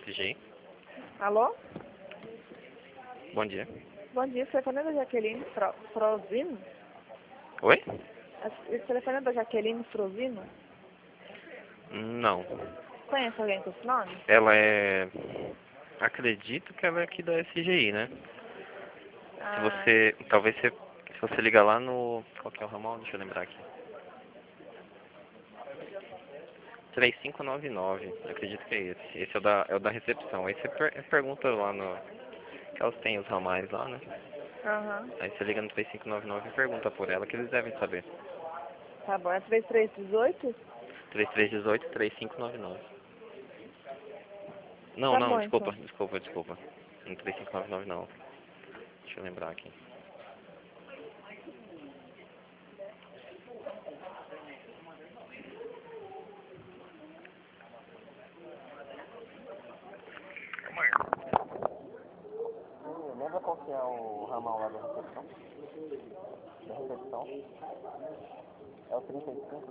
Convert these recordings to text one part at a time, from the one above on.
SGI. Alô? Bom dia. Bom dia, esse telefone é da Jaqueline Frozino? Oi? Esse telefone é da Jaqueline Frozino? Não. Conhece alguém com esse nome? Ela é... Acredito que ela é aqui da SGI, né? Se Ah, você... Talvez se você ligar lá no... Qual que é o ramal? Deixa eu lembrar aqui. 3599. Acredito que é esse. Esse é o da recepção. Aí você pergunta lá no... Que elas têm os ramais lá, né? aham. Aí você liga no 3599 e pergunta por ela, que eles devem saber. Tá bom, é 3318? 3318-3599. Não, Tá não, bom, desculpa. então. No 3599 não. Deixa eu lembrar aqui. Lembra qual que é o ramal lá da recepção? Da recepção? É o 3500?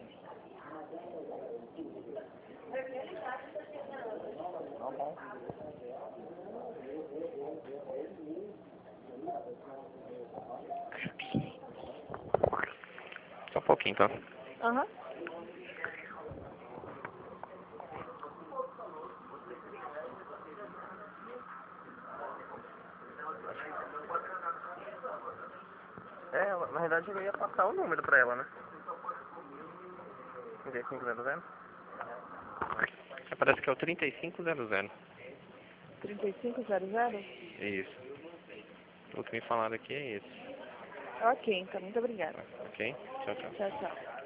Não tá. Só um pouquinho, tá? Aham. É, na verdade eu ia passar o número pra ela, né? 3500. Parece que é o 3500. 3500? Isso. O que me falaram aqui é esse. Ok, então, muito obrigada. Ok? Tchau, tchau. Tchau, tchau.